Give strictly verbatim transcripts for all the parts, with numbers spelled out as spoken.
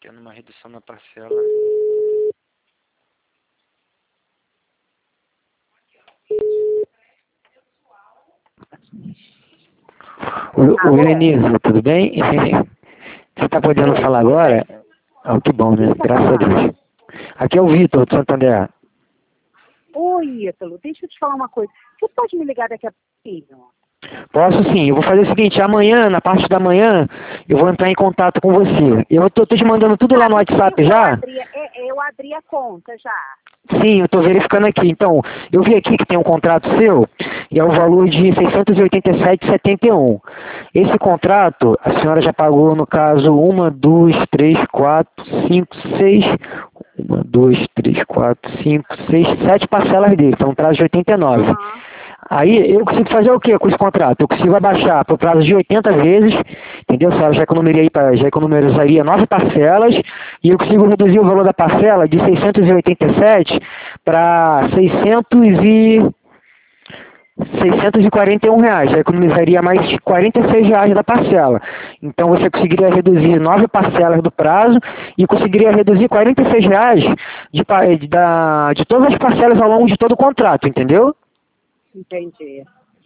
tendo uma redução na parcela. O, o Helenizo, tudo bem? Você está podendo falar agora? Oh, que bom, né? Graças a Deus. Aqui é o Vitor, do Santander. Oi, Ítalo, deixa eu te falar uma coisa. Você pode me ligar daqui a pouquinho? Posso sim, eu vou fazer o seguinte, amanhã, na parte da manhã, eu vou entrar em contato com você. Eu tô, tô te mandando tudo lá no WhatsApp eu, já? Eu abri, eu abri a conta já. Sim, eu tô verificando aqui. Então, eu vi aqui que tem um contrato seu, e é o valor de seiscentos e oitenta e sete reais e setenta e um. Esse contrato, a senhora já pagou, no caso, uma, duas, três, quatro, cinco, seis... Uma, duas, três, quatro, cinco, seis, sete parcelas dele. Então, um prazo de oitenta e nove. Uhum. Aí eu consigo fazer o que com esse contrato? Eu consigo abaixar para o prazo de oitenta vezes, entendeu? A senhora já economizaria, já economizaria nove parcelas e eu consigo reduzir o valor da parcela de seiscentos e oitenta e sete para seiscentos e seiscentos e quarenta e um reais, já economizaria mais quarenta e seis reais da parcela. Então você conseguiria reduzir nove parcelas do prazo e conseguiria reduzir quarenta e seis reais de, de, da, de todas as parcelas ao longo de todo o contrato, entendeu? Entendi.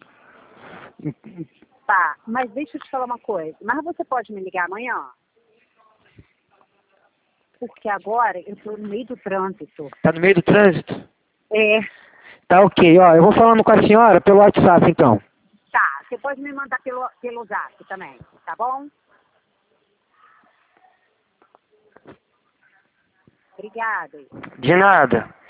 Tá, mas deixa eu te falar uma coisa. Mas você pode me ligar amanhã? Porque agora eu estou no meio do trânsito. Tá no meio do trânsito? É. Tá ok, ó, eu vou falando com a senhora pelo WhatsApp então. Tá, você pode me mandar pelo, pelo Zap também, tá bom? Obrigada. De nada.